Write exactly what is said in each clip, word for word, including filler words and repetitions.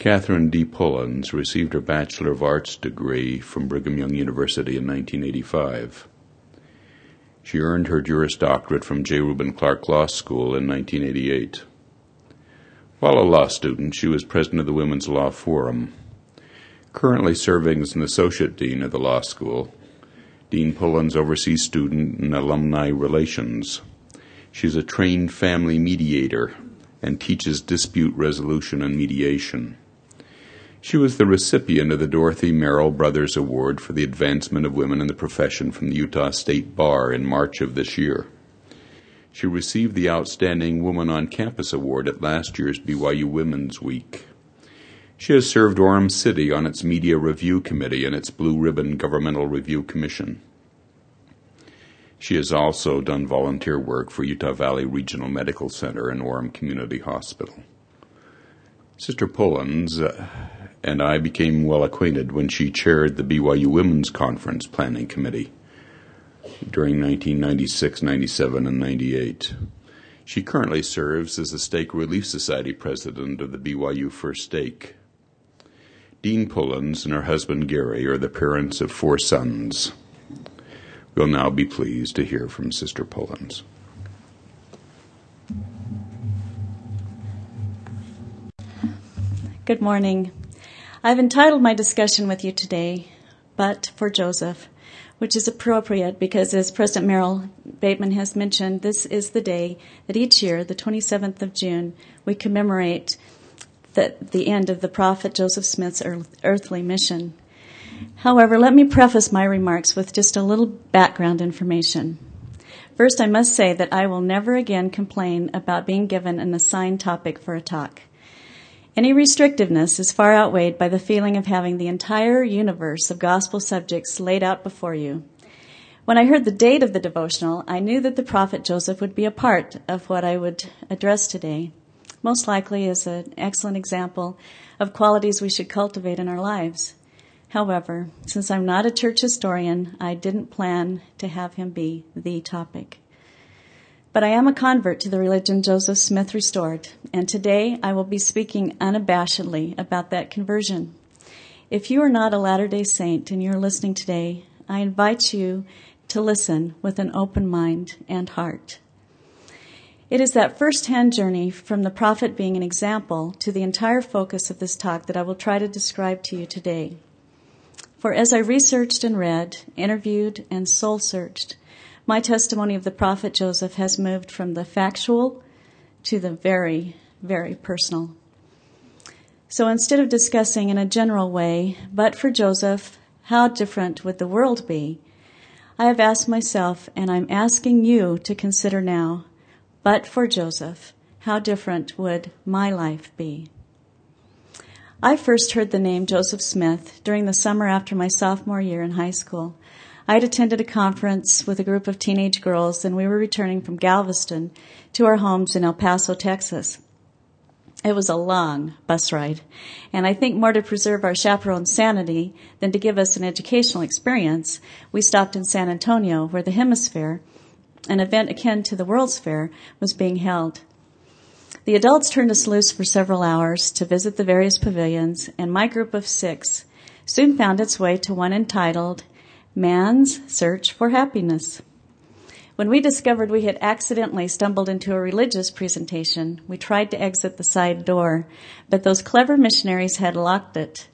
Catherine D. Pullens received her Bachelor of Arts degree from Brigham Young University in nineteen eighty-five. She earned her Juris Doctorate from J. Reuben Clark Law School in nineteen eighty-eight. While a law student, she was president of the Women's Law Forum. Currently serving as an associate dean of the law school, Dean Pullens oversees student and alumni relations. She's a trained family mediator and teaches dispute resolution and mediation. She was the recipient of the Dorothy Merrill Brothers Award for the Advancement of Women in the Profession from the Utah State Bar in March of this year. She received the Outstanding Woman on Campus Award at last year's B Y U Women's Week. She has served Orem City on its Media Review Committee and its Blue Ribbon Governmental Review Commission. She has also done volunteer work for Utah Valley Regional Medical Center and Orem Community Hospital. Sister Pullens uh, and I became well acquainted when she chaired the B Y U Women's Conference Planning Committee during nineteen ninety-six, ninety-seven, and ninety-eight. She currently serves as the Stake Relief Society president of the B Y U First Stake. Dean Pullens and her husband Gary are the parents of four sons. We'll now be pleased to hear from Sister Pullens. Good morning. I've entitled my discussion with you today, But for Joseph, which is appropriate because, as President Merrill Bateman has mentioned, this is the day that each year, the twenty-seventh of June, we commemorate the, the end of the prophet Joseph Smith's earthly mission. However, let me preface my remarks with just a little background information. First, I must say that I will never again complain about being given an assigned topic for a talk. Any restrictiveness is far outweighed by the feeling of having the entire universe of gospel subjects laid out before you. When I heard the date of the devotional, I knew that the prophet Joseph would be a part of what I would address today, most likely as an excellent example of qualities we should cultivate in our lives. However, since I'm not a church historian, I didn't plan to have him be the topic. But I am a convert to the religion Joseph Smith restored, and today I will be speaking unabashedly about that conversion. If you are not a Latter-day Saint and you're listening today, I invite you to listen with an open mind and heart. It is that first-hand journey from the prophet being an example to the entire focus of this talk that I will try to describe to you today. For as I researched and read, interviewed, and soul-searched, my testimony of the prophet Joseph has moved from the factual to the very, very personal. So instead of discussing in a general way, but for Joseph, how different would the world be? I have asked myself, and I'm asking you to consider now, but for Joseph, how different would my life be? I first heard the name Joseph Smith during the summer after my sophomore year in high school. I had attended a conference with a group of teenage girls, and we were returning from Galveston to our homes in El Paso, Texas. It was a long bus ride, and I think more to preserve our chaperone's sanity than to give us an educational experience, we stopped in San Antonio, where the Hemisphere, an event akin to the World's Fair, was being held. The adults turned us loose for several hours to visit the various pavilions, and my group of six soon found its way to one entitled Man's Search for Happiness. When we discovered we had accidentally stumbled into a religious presentation, we tried to exit the side door, but those clever missionaries had locked it.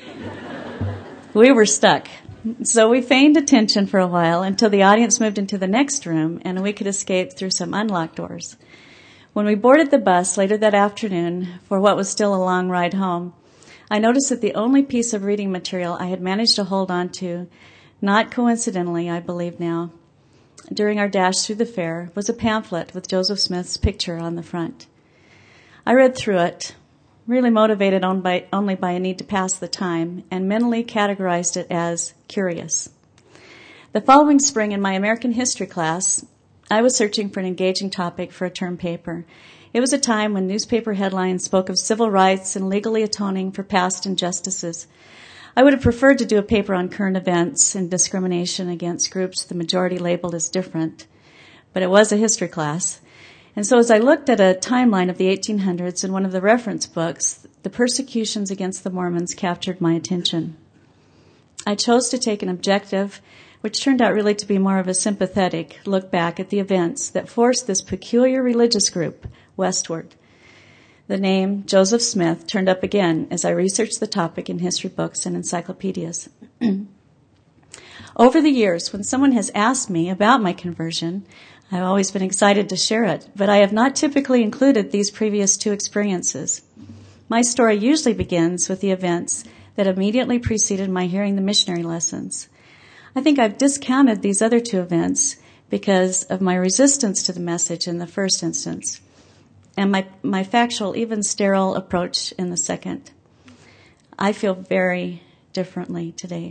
We were stuck. So we feigned attention for a while until the audience moved into the next room and we could escape through some unlocked doors. When we boarded the bus later that afternoon for what was still a long ride home, I noticed that the only piece of reading material I had managed to hold on to, not coincidentally, I believe now, during our dash through the fair, was a pamphlet with Joseph Smith's picture on the front. I read through it, really motivated on by, only by a need to pass the time, and mentally categorized it as curious. The following spring in my American history class, I was searching for an engaging topic for a term paper. It was a time when newspaper headlines spoke of civil rights and legally atoning for past injustices. I would have preferred to do a paper on current events and discrimination against groups the majority labeled as different, but it was a history class. And so as I looked at a timeline of the eighteen hundreds in one of the reference books, the persecutions against the Mormons captured my attention. I chose to take an objective, which turned out really to be more of a sympathetic look back at the events that forced this peculiar religious group westward. The name Joseph Smith turned up again as I researched the topic in history books and encyclopedias. Over the years, when someone has asked me about my conversion, I've always been excited to share it, but I have not typically included these previous two experiences. My story usually begins with the events that immediately preceded my hearing the missionary lessons. I think I've discounted these other two events because of my resistance to the message in the first instance, and my, my factual, even sterile approach in the second. I feel very differently today.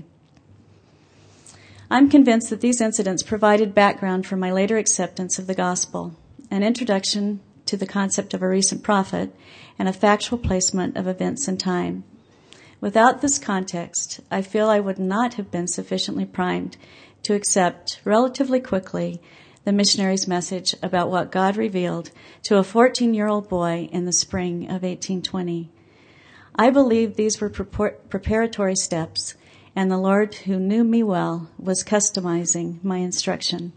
I'm convinced that these incidents provided background for my later acceptance of the gospel, an introduction to the concept of a recent prophet, and a factual placement of events in time. Without this context, I feel I would not have been sufficiently primed to accept relatively quickly the missionary's message about what God revealed to a fourteen-year-old boy in the spring of eighteen twenty. I believe these were preparatory steps, and the Lord, who knew me well, was customizing my instruction.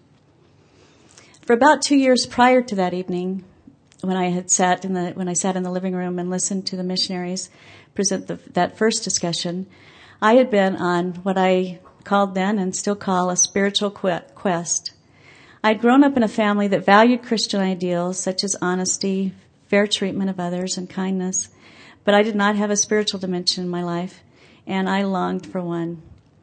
For about two years prior to that evening, when I had sat in the when I sat in the living room and listened to the missionaries present the, that first discussion, I had been on what I called then and still call a spiritual quest. I'd grown up in a family that valued Christian ideals such as honesty, fair treatment of others, and kindness, but I did not have a spiritual dimension in my life, and I longed for one.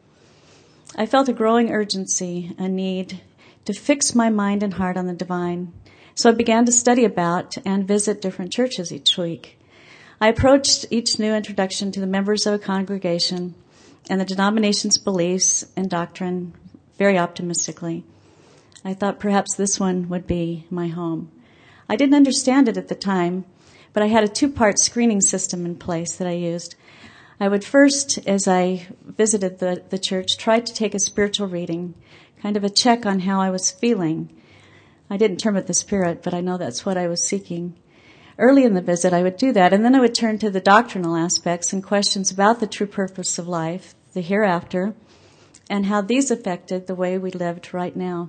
I felt a growing urgency, a need to fix my mind and heart on the divine, so I began to study about and visit different churches each week. I approached each new introduction to the members of a congregation and the denomination's beliefs and doctrine very optimistically. I thought perhaps this one would be my home. I didn't understand it at the time, but I had a two-part screening system in place that I used. I would first, as I visited the, the church, try to take a spiritual reading, kind of a check on how I was feeling. I didn't term it the spirit, but I know that's what I was seeking. Early in the visit, I would do that, and then I would turn to the doctrinal aspects and questions about the true purpose of life, the hereafter, and how these affected the way we lived right now.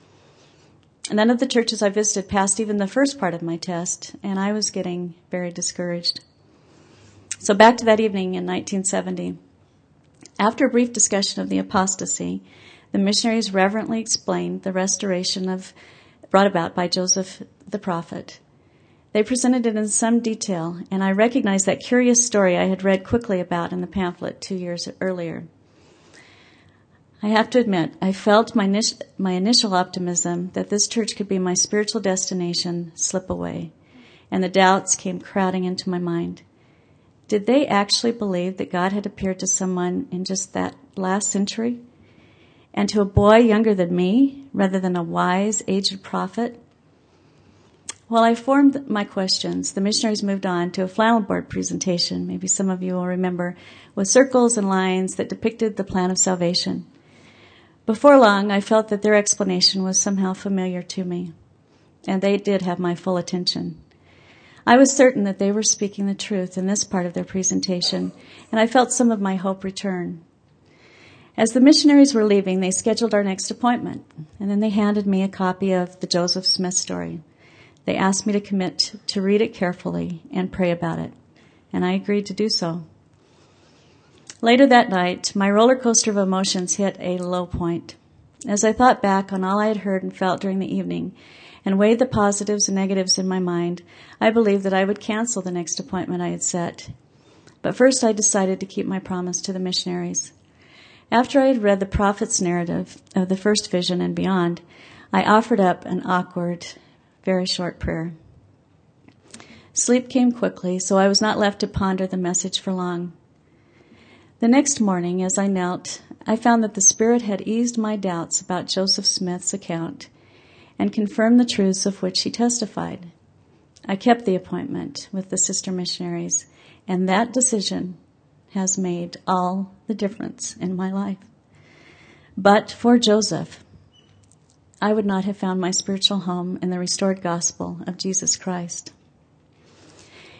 None of the churches I visited passed even the first part of my test, and I was getting very discouraged. So back to that evening in nineteen seventy. After a brief discussion of the apostasy, the missionaries reverently explained the restoration of brought about by Joseph the prophet. They presented it in some detail, and I recognized that curious story I had read quickly about in the pamphlet two years earlier. I have to admit, I felt my, my initial optimism that this church could be my spiritual destination slip away, and the doubts came crowding into my mind. Did they actually believe that God had appeared to someone in just that last century? And to a boy younger than me, rather than a wise, aged prophet? While I formed my questions, the missionaries moved on to a flannel board presentation, maybe some of you will remember, with circles and lines that depicted the plan of salvation. Before long, I felt that their explanation was somehow familiar to me, and they did have my full attention. I was certain that they were speaking the truth in this part of their presentation, and I felt some of my hope return. As the missionaries were leaving, they scheduled our next appointment, and then they handed me a copy of the Joseph Smith story. They asked me to commit to read it carefully and pray about it, and I agreed to do so. Later that night, my roller coaster of emotions hit a low point. As I thought back on all I had heard and felt during the evening and weighed the positives and negatives in my mind, I believed that I would cancel the next appointment I had set. But first I decided to keep my promise to the missionaries. After I had read the prophet's narrative of the first vision and beyond, I offered up an awkward, very short prayer. Sleep came quickly, so I was not left to ponder the message for long. The next morning, as I knelt, I found that the Spirit had eased my doubts about Joseph Smith's account and confirmed the truths of which he testified. I kept the appointment with the sister missionaries, and that decision has made all the difference in my life. But for Joseph, I would not have found my spiritual home in the restored gospel of Jesus Christ.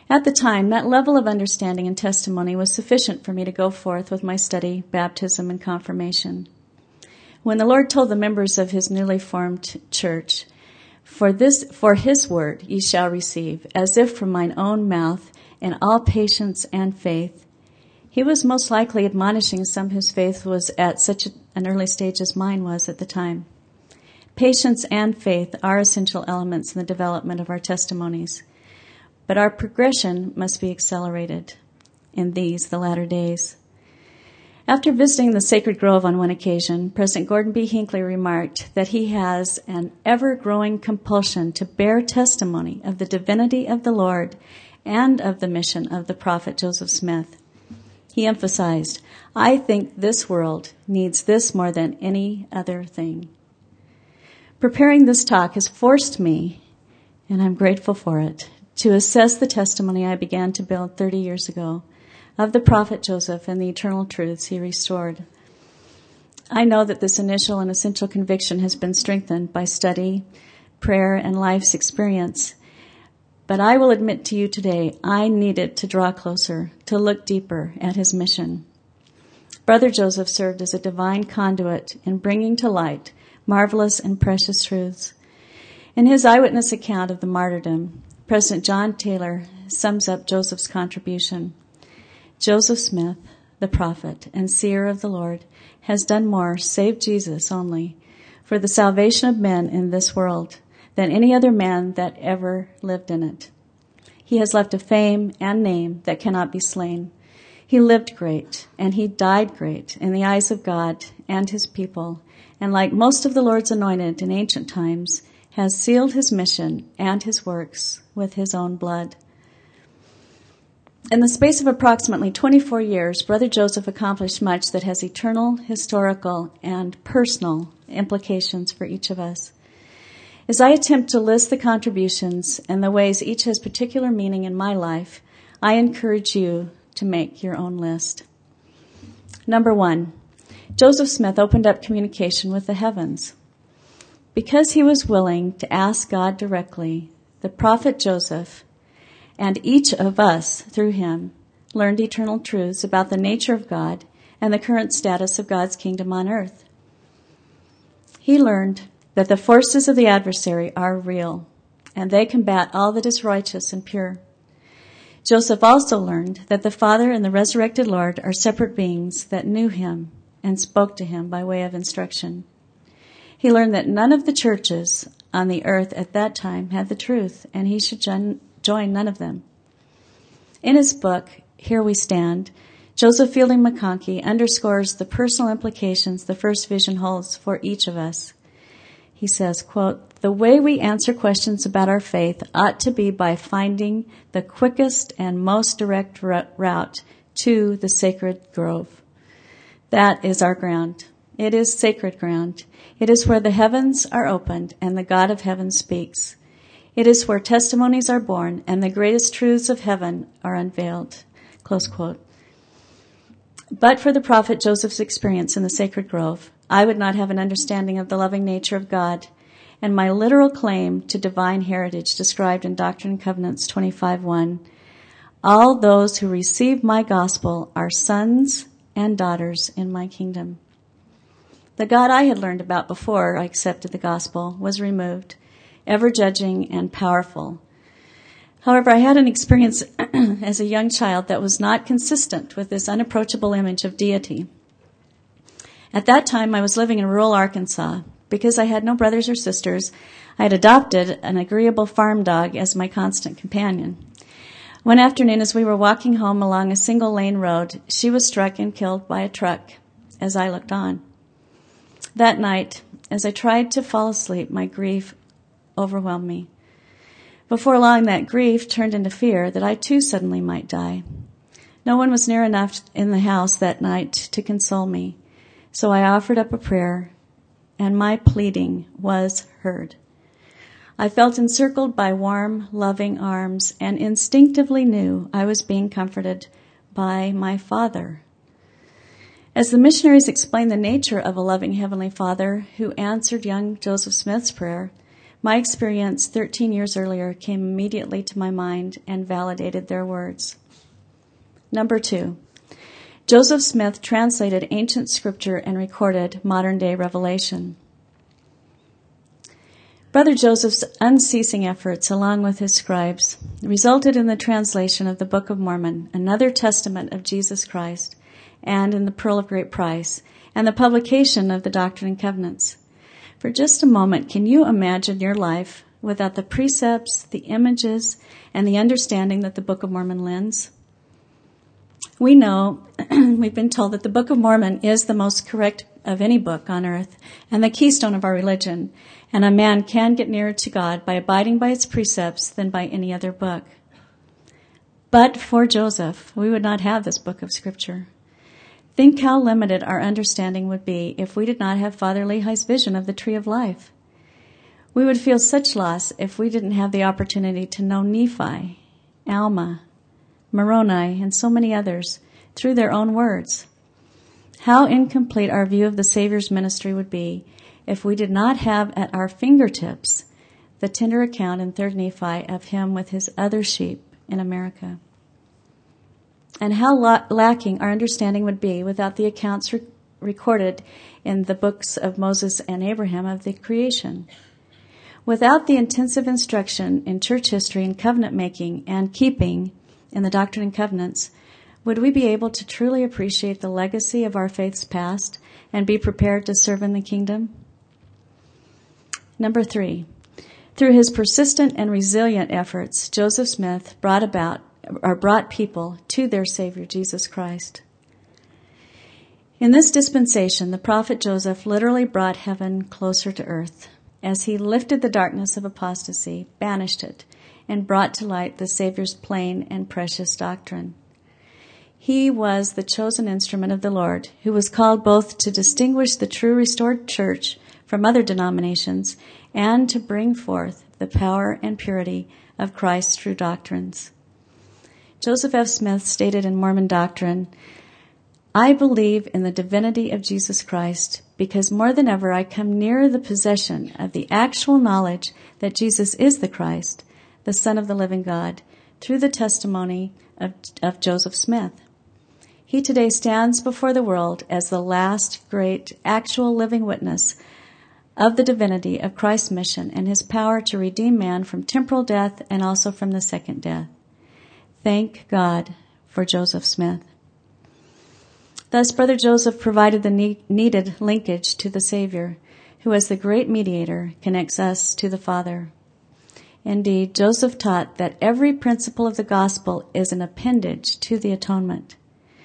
At the time, that level of understanding and testimony was sufficient for me to go forth with my study, baptism, and confirmation. When the Lord told the members of his newly formed church, For this, for his word ye shall receive, as if from mine own mouth, in all patience and faith, he was most likely admonishing some whose faith was at such an early stage as mine was at the time. Patience and faith are essential elements in the development of our testimonies, but our progression must be accelerated in these, the latter days. After visiting the Sacred Grove on one occasion, President Gordon B. Hinckley remarked that he has an ever-growing compulsion to bear testimony of the divinity of the Lord and of the mission of the prophet Joseph Smith. He emphasized, I think this world needs this more than any other thing. Preparing this talk has forced me, and I'm grateful for it, to assess the testimony I began to build thirty years ago of the prophet Joseph and the eternal truths he restored. I know that this initial and essential conviction has been strengthened by study, prayer, and life's experience. But I will admit to you today, I needed to draw closer, to look deeper at his mission. Brother Joseph served as a divine conduit in bringing to light marvelous and precious truths. In his eyewitness account of the martyrdom, President John Taylor sums up Joseph's contribution. Joseph Smith, the prophet and seer of the Lord, has done more, save Jesus only, for the salvation of men in this world than any other man that ever lived in it. He has left a fame and name that cannot be slain. He lived great, and he died great in the eyes of God and his people, and like most of the Lord's anointed in ancient times, has sealed his mission and his works with his own blood. In the space of approximately twenty-four years, Brother Joseph accomplished much that has eternal, historical, and personal implications for each of us. As I attempt to list the contributions and the ways each has particular meaning in my life, I encourage you to make your own list. Number one, Joseph Smith opened up communication with the heavens. Because he was willing to ask God directly, the prophet Joseph, and each of us, through him, learned eternal truths about the nature of God and the current status of God's kingdom on earth. He learned that the forces of the adversary are real, and they combat all that is righteous and pure. Joseph also learned that the Father and the resurrected Lord are separate beings that knew him and spoke to him by way of instruction. He learned that none of the churches on the earth at that time had the truth, and he should join none of them. In his book, Here We Stand, Joseph Fielding McConkie underscores the personal implications the first vision holds for each of us. He says, quote, the way we answer questions about our faith ought to be by finding the quickest and most direct route to the sacred grove. That is our ground. It is sacred ground. It is where the heavens are opened and the God of heaven speaks. It is where testimonies are born and the greatest truths of heaven are unveiled. Close quote. But for the prophet Joseph's experience in the sacred grove, I would not have an understanding of the loving nature of God and my literal claim to divine heritage described in Doctrine and Covenants twenty-five one. All those who receive my gospel are sons and daughters in my kingdom. The God I had learned about before I accepted the gospel was removed, ever-judging and powerful. However, I had an experience as a young child that was not consistent with this unapproachable image of deity. At that time, I was living in rural Arkansas. Because I had no brothers or sisters, I had adopted an agreeable farm dog as my constant companion. One afternoon, as we were walking home along a single-lane road, she was struck and killed by a truck as I looked on. That night, as I tried to fall asleep, my grief overwhelmed me. Before long, that grief turned into fear that I too suddenly might die. No one was near enough in the house that night to console me, so I offered up a prayer, and my pleading was heard. I felt encircled by warm, loving arms and instinctively knew I was being comforted by my Father. As the missionaries explained the nature of a loving Heavenly Father who answered young Joseph Smith's prayer, My experience thirteen years earlier came immediately to my mind and validated their words. Number two, Joseph Smith translated ancient scripture and recorded modern-day revelation. Brother Joseph's unceasing efforts, along with his scribes, resulted in the translation of the Book of Mormon, another testament of Jesus Christ, and in the Pearl of Great Price, and the publication of the Doctrine and Covenants. For just a moment, can you imagine your life without the precepts, the images, and the understanding that the Book of Mormon lends? We know, we've been told that the Book of Mormon is the most correct of any book on earth and the keystone of our religion, and a man can get nearer to God by abiding by its precepts than by any other book. But for Joseph, we would not have this book of Scripture. Think how limited our understanding would be if we did not have Father Lehi's vision of the tree of life. We would feel such loss if we didn't have the opportunity to know Nephi, Alma, Moroni, and so many others through their own words. How incomplete our view of the Savior's ministry would be if we did not have at our fingertips the tender account in Third Nephi of him with his other sheep in America. And how la- lacking our understanding would be without the accounts re- recorded in the books of Moses and Abraham of the creation. Without the intensive instruction in church history and covenant making and keeping in the Doctrine and Covenants, would we be able to truly appreciate the legacy of our faith's past and be prepared to serve in the kingdom? Number three, through his persistent and resilient efforts, Joseph Smith brought about or brought people to their Savior, Jesus Christ. In this dispensation, the prophet Joseph literally brought heaven closer to earth as he lifted the darkness of apostasy, banished it, and brought to light the Savior's plain and precious doctrine. He was the chosen instrument of the Lord, who was called both to distinguish the true restored church from other denominations and to bring forth the power and purity of Christ's true doctrines. Joseph F. Smith stated in Mormon Doctrine, "I believe in the divinity of Jesus Christ because more than ever I come nearer the possession of the actual knowledge that Jesus is the Christ, the Son of the living God, through the testimony of, of Joseph Smith. He today stands before the world as the last great actual living witness of the divinity of Christ's mission and his power to redeem man from temporal death and also from the second death. Thank God for Joseph Smith." Thus, Brother Joseph provided the ne- needed linkage to the Savior, who as the great mediator connects us to the Father. Indeed, Joseph taught that every principle of the gospel is an appendage to the atonement.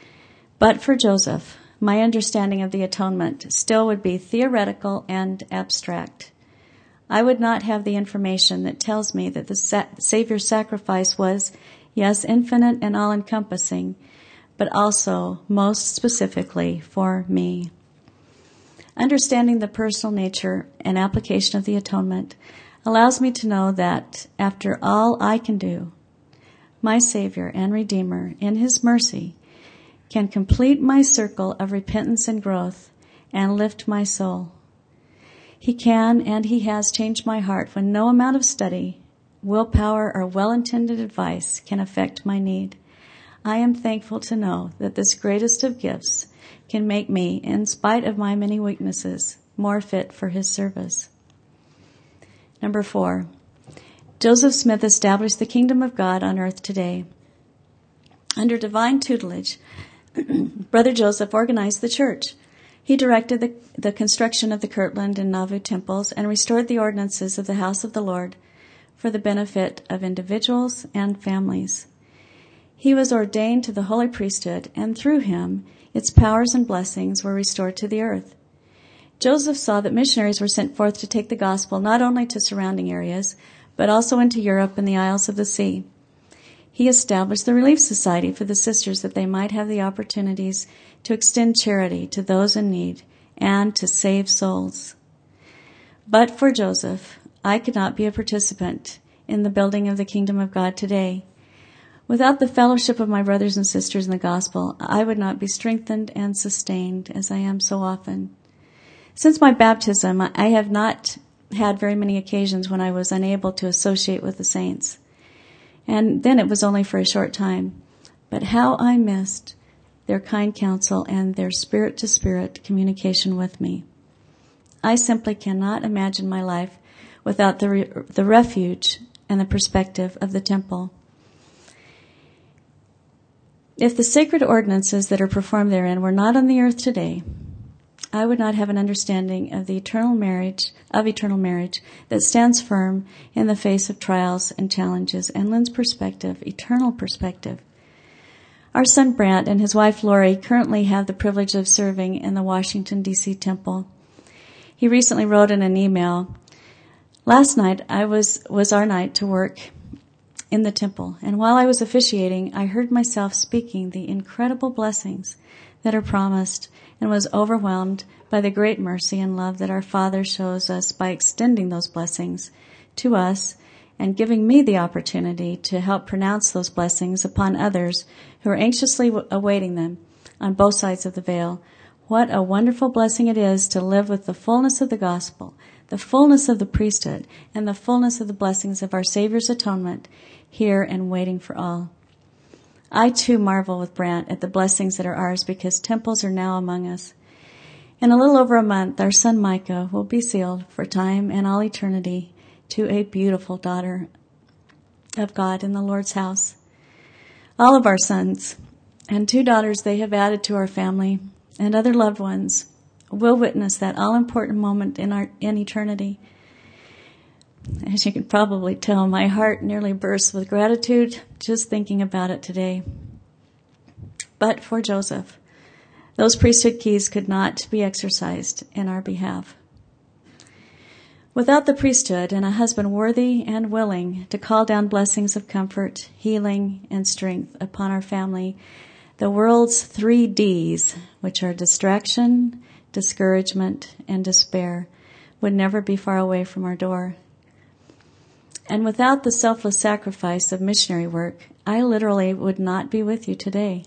But for Joseph, my understanding of the atonement still would be theoretical and abstract. I would not have the information that tells me that the sa- Savior's sacrifice was, yes, infinite and all-encompassing, but also most specifically for me. Understanding the personal nature and application of the atonement allows me to know that after all I can do, my Savior and Redeemer, in his mercy, can complete my circle of repentance and growth and lift my soul. He can and he has changed my heart when no amount of study, willpower, or well-intended advice can affect my need. I am thankful to know that this greatest of gifts can make me, in spite of my many weaknesses, more fit for his service. Number four, Joseph Smith established the kingdom of God on earth today. Under divine tutelage, Brother Joseph organized the church. He directed the, the construction of the Kirtland and Nauvoo temples and restored the ordinances of the house of the Lord for the benefit of individuals and families. He was ordained to the holy priesthood, and through him, its powers and blessings were restored to the earth. Joseph saw that missionaries were sent forth to take the gospel not only to surrounding areas, but also into Europe and the Isles of the Sea. He established the Relief Society for the sisters that they might have the opportunities to extend charity to those in need and to save souls. But for Joseph, I could not be a participant in the building of the kingdom of God today. Without the fellowship of my brothers and sisters in the gospel, I would not be strengthened and sustained as I am so often. Since my baptism, I have not had very many occasions when I was unable to associate with the saints. And then it was only for a short time. But how I missed their kind counsel and their spirit-to-spirit communication with me. I simply cannot imagine my life without the re- the refuge and the perspective of the temple. If the sacred ordinances that are performed therein were not on the earth today, I would not have an understanding of the eternal marriage, of eternal marriage that stands firm in the face of trials and challenges. And Lynn's perspective, eternal perspective. Our son Brant and his wife Lori currently have the privilege of serving in the Washington, D C temple. He recently wrote in an email, "Last night I was, was our night to work in the temple, and while I was officiating, I heard myself speaking the incredible blessings that are promised and was overwhelmed by the great mercy and love that our Father shows us by extending those blessings to us and giving me the opportunity to help pronounce those blessings upon others who are anxiously awaiting them on both sides of the veil. What a wonderful blessing it is to live with the fullness of the gospel, the fullness of the priesthood, and the fullness of the blessings of our Savior's atonement here and waiting for all." I too marvel with Brant at the blessings that are ours because temples are now among us. In a little over a month, our son Micah will be sealed for time and all eternity to a beautiful daughter of God in the Lord's house. All of our sons and two daughters they have added to our family and other loved ones will witness that all-important moment in our in eternity. As you can probably tell, my heart nearly bursts with gratitude just thinking about it today. But for Joseph, those priesthood keys could not be exercised in our behalf. Without the priesthood and a husband worthy and willing to call down blessings of comfort, healing, and strength upon our family, the world's three D's, which are distraction, discouragement, and despair, would never be far away from our door. And without the selfless sacrifice of missionary work, I literally would not be with you today.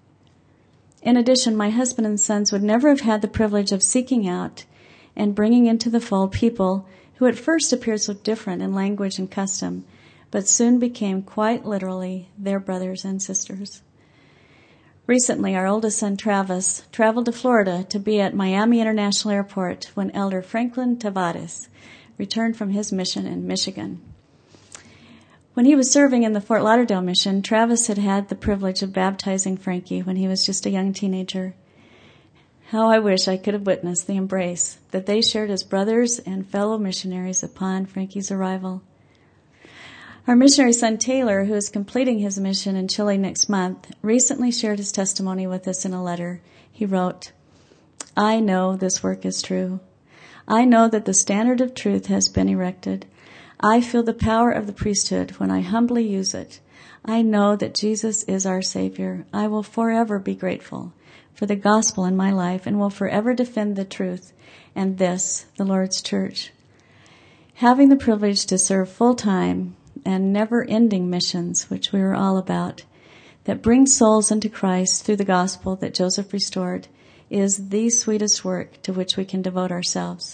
In addition, my husband and sons would never have had the privilege of seeking out and bringing into the fold people who at first appeared so different in language and custom, but soon became quite literally their brothers and sisters. Recently, our oldest son, Travis, traveled to Florida to be at Miami International Airport when Elder Franklin Tavares returned from his mission in Michigan. When he was serving in the Fort Lauderdale mission, Travis had had the privilege of baptizing Frankie when he was just a young teenager. How I wish I could have witnessed the embrace that they shared as brothers and fellow missionaries upon Frankie's arrival. Our missionary son Taylor, who is completing his mission in Chile next month, recently shared his testimony with us in a letter. He wrote, "I know this work is true. I know that the standard of truth has been erected. I feel the power of the priesthood when I humbly use it. I know that Jesus is our Savior. I will forever be grateful for the gospel in my life and will forever defend the truth and this, the Lord's church. Having the privilege to serve full-time and never-ending missions, which we were all about, that bring souls into Christ through the gospel that Joseph restored, is the sweetest work to which we can devote ourselves."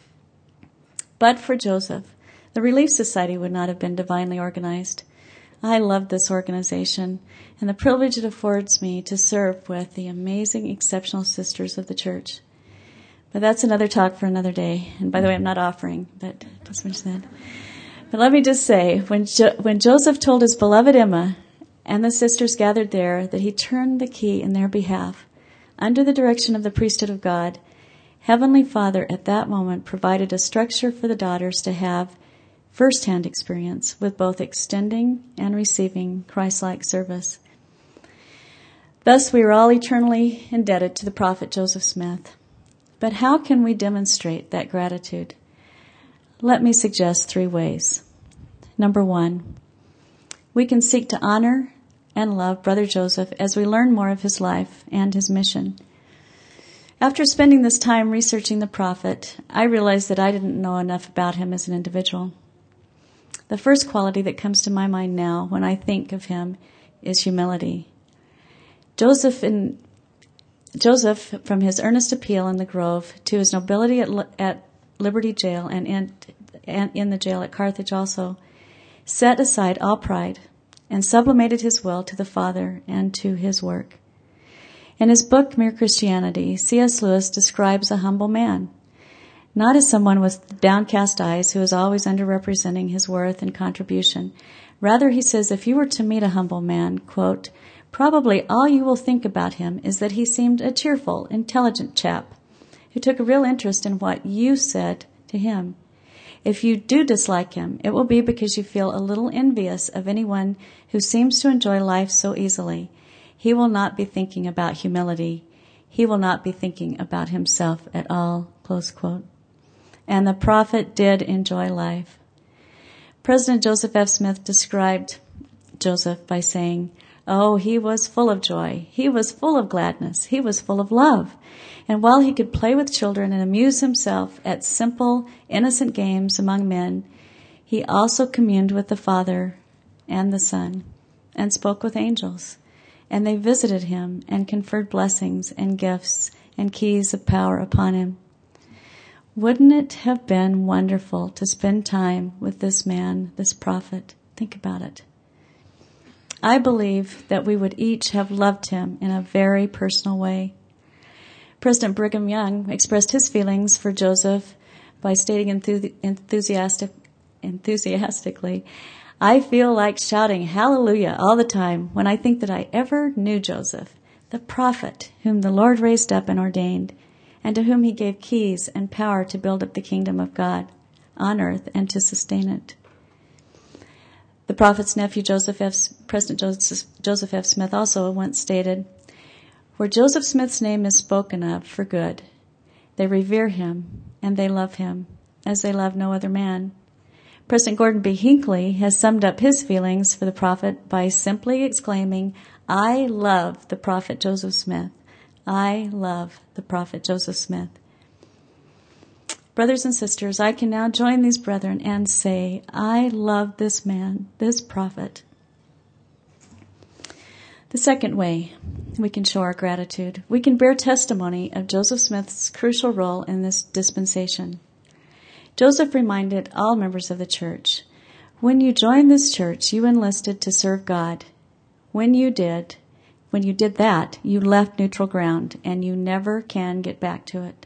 But for Joseph, the Relief Society would not have been divinely organized. I love this organization and the privilege it affords me to serve with the amazing, exceptional sisters of the church. But that's another talk for another day. And by the way, I'm not offering, but just mention that. But let me just say, when jo- when Joseph told his beloved Emma and the sisters gathered there that he turned the key in their behalf, under the direction of the priesthood of God, Heavenly Father at that moment provided a structure for the daughters to have first-hand experience with both extending and receiving Christ-like service. Thus, we are all eternally indebted to the prophet Joseph Smith. But how can we demonstrate that gratitude? Let me suggest three ways. Number one, we can seek to honor and love Brother Joseph as we learn more of his life and his mission. After spending this time researching the prophet, I realized that I didn't know enough about him as an individual. The first quality that comes to my mind now when I think of him is humility. Joseph, in, Joseph, from his earnest appeal in the grove to his nobility at, at Liberty Jail and in, and in the jail at Carthage also, set aside all pride and sublimated his will to the Father and to his work. In his book, Mere Christianity, C S Lewis describes a humble man, not as someone with downcast eyes who is always underrepresenting his worth and contribution. Rather, he says, if you were to meet a humble man, quote, probably all you will think about him is that he seemed a cheerful, intelligent chap who took a real interest in what you said to him. If you do dislike him, it will be because you feel a little envious of anyone who seems to enjoy life so easily. He will not be thinking about humility. He will not be thinking about himself at all, close quote. And the prophet did enjoy life. President Joseph F. Smith described Joseph by saying, oh, he was full of joy. He was full of gladness. He was full of love. And while he could play with children and amuse himself at simple, innocent games among men, he also communed with the Father and the Son and spoke with angels. And they visited him and conferred blessings and gifts and keys of power upon him. Wouldn't it have been wonderful to spend time with this man, this prophet? Think about it. I believe that we would each have loved him in a very personal way. President Brigham Young expressed his feelings for Joseph by stating enthusi- enthusiastic, enthusiastically, I feel like shouting hallelujah all the time when I think that I ever knew Joseph, the prophet whom the Lord raised up and ordained, and to whom he gave keys and power to build up the kingdom of God on earth and to sustain it. The prophet's nephew, Joseph F. President Joseph, Joseph F. Smith, also once stated, where Joseph Smith's name is spoken of for good, they revere him and they love him as they love no other man. President Gordon B. Hinckley has summed up his feelings for the prophet by simply exclaiming, I love the prophet Joseph Smith. I love the prophet Joseph Smith. Brothers and sisters, I can now join these brethren and say, I love this man, this prophet. The second way we can show our gratitude, we can bear testimony of Joseph Smith's crucial role in this dispensation. Joseph reminded all members of the church, when you joined this church, you enlisted to serve God. When you did, when you did that, you left neutral ground, and you never can get back to it.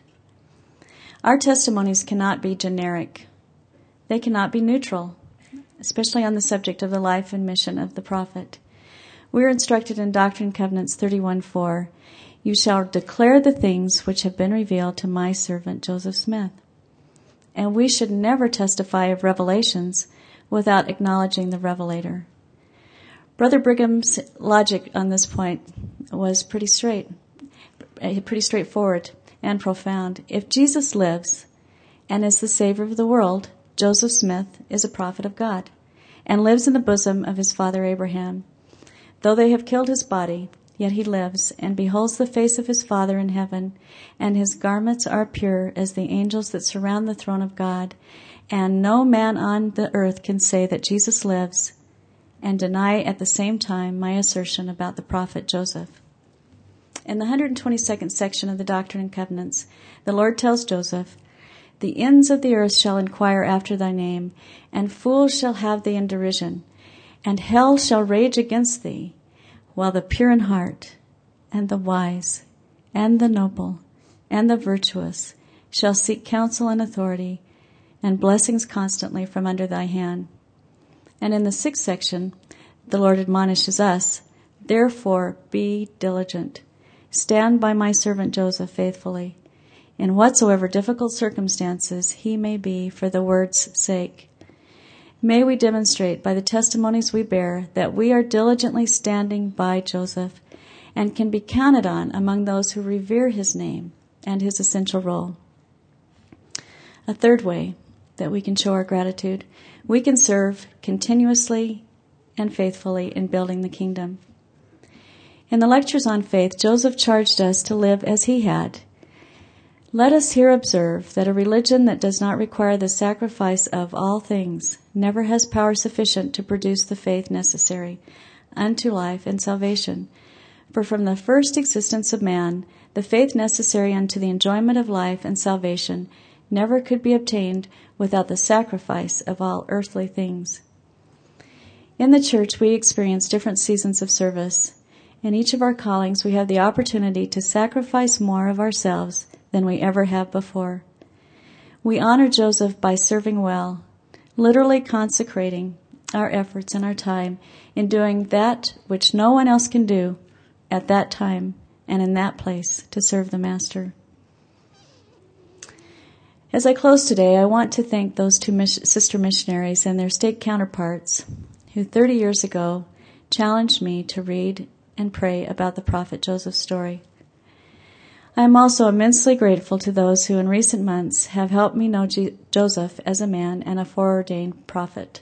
Our testimonies cannot be generic. They cannot be neutral, especially on the subject of the life and mission of the prophet. We are instructed in Doctrine and Covenants thirty-one four, you shall declare the things which have been revealed to my servant Joseph Smith. And we should never testify of revelations without acknowledging the revelator. Brother Brigham's logic on this point was pretty straight, pretty straightforward and profound. If Jesus lives and is the Savior of the world, Joseph Smith is a prophet of God and lives in the bosom of his father Abraham. Though they have killed his body, yet he lives and beholds the face of his Father in heaven, and his garments are pure as the angels that surround the throne of God. And no man on the earth can say that Jesus lives and deny at the same time my assertion about the prophet Joseph. In the one hundred twenty-second section of the Doctrine and Covenants, the Lord tells Joseph, the ends of the earth shall inquire after thy name, and fools shall have thee in derision, and hell shall rage against thee, while the pure in heart, and the wise, and the noble, and the virtuous shall seek counsel and authority, and blessings constantly from under thy hand. And in the sixth section, the Lord admonishes us, therefore be diligent. Stand by my servant Joseph faithfully, in whatsoever difficult circumstances he may be for the word's sake. May we demonstrate by the testimonies we bear that we are diligently standing by Joseph and can be counted on among those who revere his name and his essential role. A third way that we can show our gratitude, we can serve continuously and faithfully in building the kingdom. In the lectures on faith, Joseph charged us to live as he had. Let us here observe that a religion that does not require the sacrifice of all things never has power sufficient to produce the faith necessary unto life and salvation. For from the first existence of man, the faith necessary unto the enjoyment of life and salvation never could be obtained without the sacrifice of all earthly things. In the church, we experience different seasons of service. In each of our callings, we have the opportunity to sacrifice more of ourselves than we ever have before. We honor Joseph by serving well, literally consecrating our efforts and our time in doing that which no one else can do at that time and in that place to serve the Master. As I close today, I want to thank those two mis- sister missionaries and their state counterparts who thirty years ago challenged me to read and pray about the prophet Joseph's story. I am also immensely grateful to those who in recent months have helped me know G- Joseph as a man and a foreordained prophet.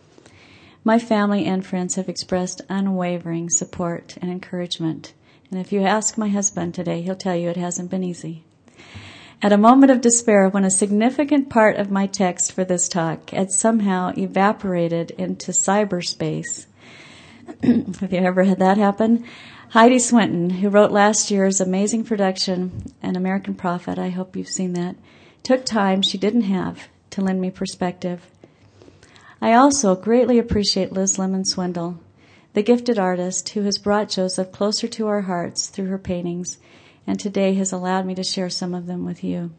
My family and friends have expressed unwavering support and encouragement. And if you ask my husband today, he'll tell you it hasn't been easy. At a moment of despair, when a significant part of my text for this talk had somehow evaporated into cyberspace, have you ever had that happen? Heidi Swinton, who wrote last year's amazing production, An American Prophet, I hope you've seen that, took time she didn't have to lend me perspective. I also greatly appreciate Liz Lemon Swindle, the gifted artist who has brought Joseph closer to our hearts through her paintings, and today has allowed me to share some of them with you.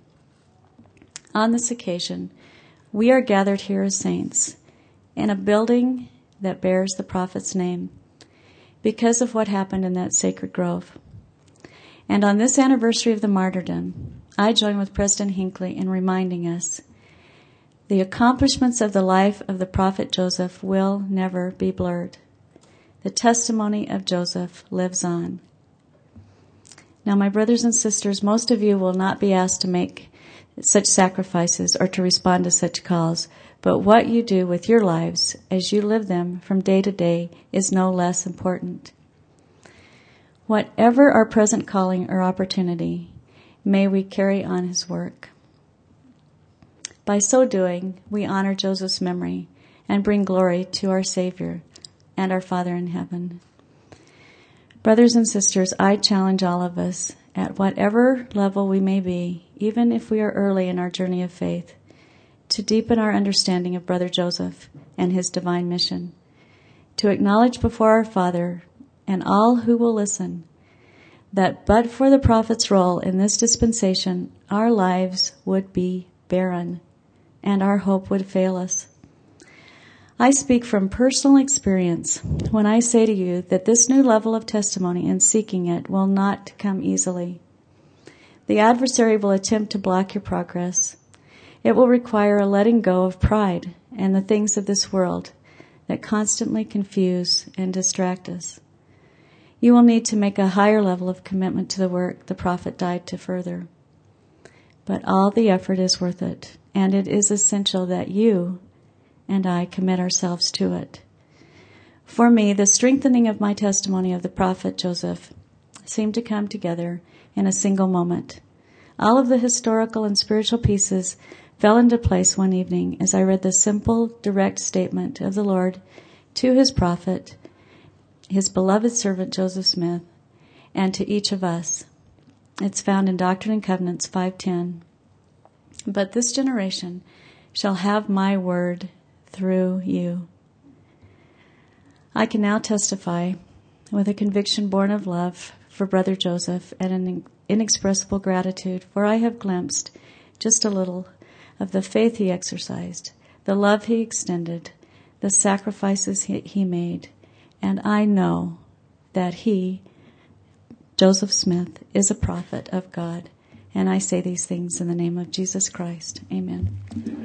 On this occasion, we are gathered here as saints in a building that bears the prophet's name because of what happened in that sacred grove. And on this anniversary of the martyrdom, I join with President Hinckley in reminding us the accomplishments of the life of the prophet Joseph will never be blurred. The testimony of Joseph lives on. Now, my brothers and sisters, most of you will not be asked to make such sacrifices or to respond to such calls, but what you do with your lives as you live them from day to day is no less important. Whatever our present calling or opportunity, may we carry on his work. By so doing, we honor Joseph's memory and bring glory to our Savior and our Father in heaven. Brothers and sisters, I challenge all of us, at whatever level we may be, even if we are early in our journey of faith, to deepen our understanding of Brother Joseph and his divine mission, to acknowledge before our Father and all who will listen that but for the prophet's role in this dispensation, our lives would be barren and our hope would fail us. I speak from personal experience when I say to you that this new level of testimony and seeking it will not come easily. The adversary will attempt to block your progress. It will require a letting go of pride and the things of this world that constantly confuse and distract us. You will need to make a higher level of commitment to the work the prophet died to further. But all the effort is worth it, and it is essential that you and I commit ourselves to it. For me, the strengthening of my testimony of the prophet Joseph seemed to come together in a single moment. All of the historical and spiritual pieces fell into place one evening as I read the simple, direct statement of the Lord to his prophet, his beloved servant Joseph Smith, and to each of us. It's found in Doctrine and Covenants five ten. But this generation shall have my word through you. I can now testify with a conviction born of love for Brother Joseph and an inexpressible gratitude, for I have glimpsed just a little of the faith he exercised, the love he extended, the sacrifices he, he made, and I know that he, Joseph Smith, is a prophet of God. And I say these things in the name of Jesus Christ. Amen.